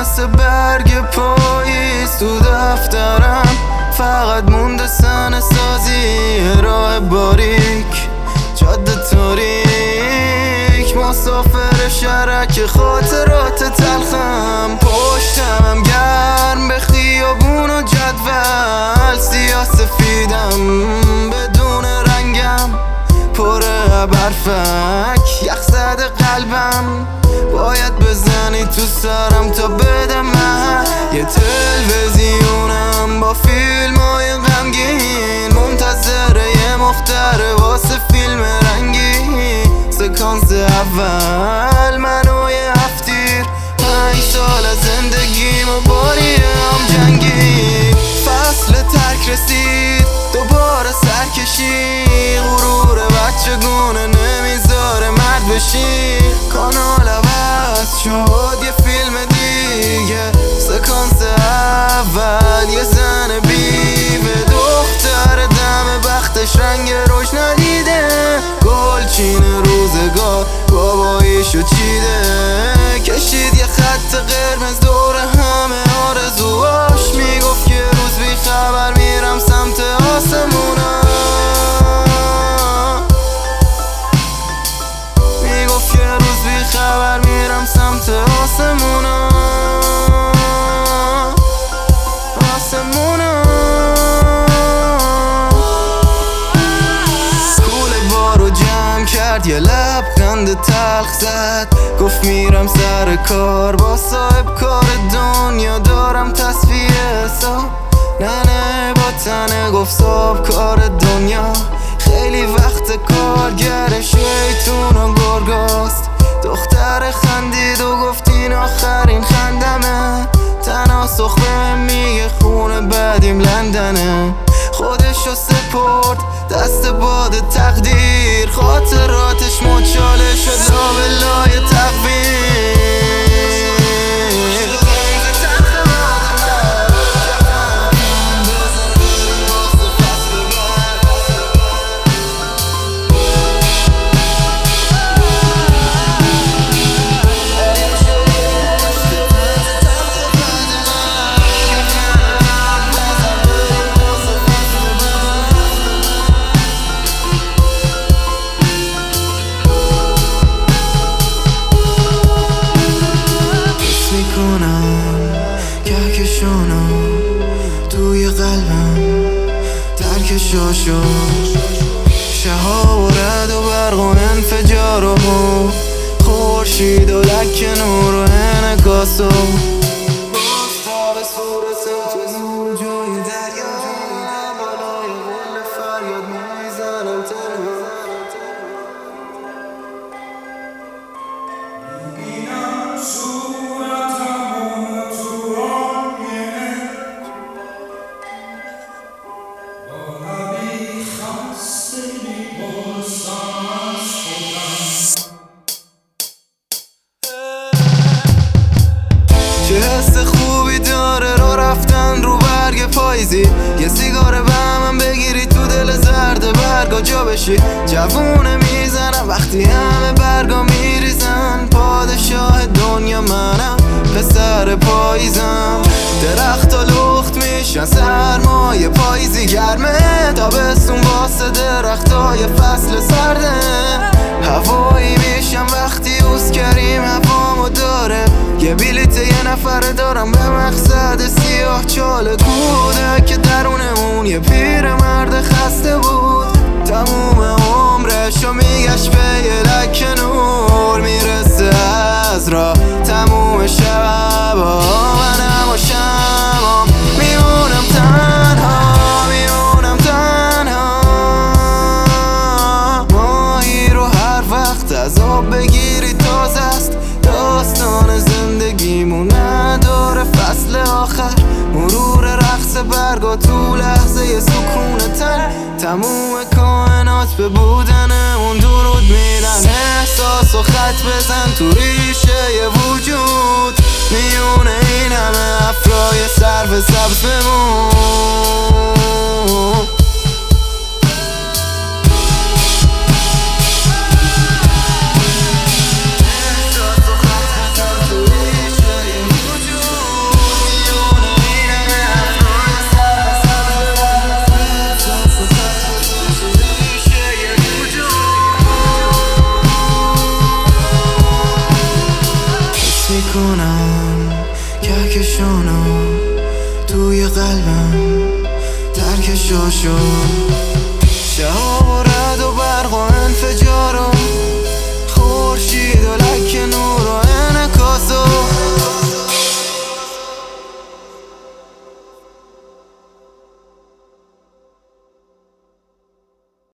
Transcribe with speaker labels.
Speaker 1: مثل برگ پاییز تو دفترم، فقط مونده سن سازی راه باریک، جاده تاریک، مسافر شرک خاطرات تلخم. پشتمم گرم به خیابون و جدول، سیاه سفیدم بدون رنگم، پر برفک یخ زده قلبم. باید بزنی تو سرم تا بده من یه تلویزیونم با فیلمای غمگین، منتظر یه مختره واسه فیلم رنگی. سکانس اول من و یه هفتیر، 5 سال از زندگیمو باری هم جنگی. فصل ترک رسید دوباره سرکشی، غرور بچگونه نمیذاره مرد بشی. کانال عوض شد یه فیلم دیگه، سکانس اول یه زن بیوه، دختر دم بختش رنگ روش ندیده، گلچین روزگار باباییشو چیده. کشید یه خط قرمز دور همه آرزواش، میگفت یه روز بی خبر میرم سمت آسمونا، میگفت یه روز بی خبر میرم سمت آسمونا، آسمونا. کوله بارو جمع کرد یه لبخند تلخ زد، گفت میرم سر کار با صاحب کار دنیا، دارم تصفیه حساب. نه با تنه گفت صاحب کار دنیا، خیلی وقت کارگر شیطون و گرگاست. دختر خندید و گفت این آخرین خندمه، تناسخ بهم میگه خونه بعدیم لندنه. خودشو سپرد دست باد تقدیر، خاطراتش مچاله شد لابلای تقویر. کهکشانم توی قلبم ترکشاشو، شهاب و رد و برق و انفجار و خورشید و لک نور و انعکاسو، بافتاب صورتم تو نور جای دریا، بالای غل فریاد میزنم تنها. میبینم صورتم تو آینه، با لبی خسته میپرسم از خودم، چه حس خوبی داره رو رفتن رو برگ پاییزی. یه سیگار بهمن بگیری تو دل زرد برگا جا بشی. جوونه میزنم وقتی همه برگا میریزن، پادشاه دنیا منم پسر پاییزم. درختا لخت میشن سرمای پاییزی گرمه، تابستون واسه درختای فصل سرده. هوایی میشم وقتی اوست کریم هوامو داره، یه بلیت یه نفره دارم به مقصد سیاه چاله. کودک درونمون یه پیر مرد خسته بود، تموم عمرشو میگشت به یه لک نور. میرسه از راه تموم شبا، منم و شمام میمونم تنها، میمونم تنها. ماهی رو هر وقت از آب بگیری تازه است، داستان زندگیمون نداره فصل آخر. مرور رقص برگا تو لحظه سکون تن، تموم کائنات به بودنمون درود میدن. احساس و خط بزن تو ریشه وجود، میونه این همه افرای سرو سبز بمون. احساس و خط بزن تو ریشه وجود. بکشونم توی قلبم ترکشو شد.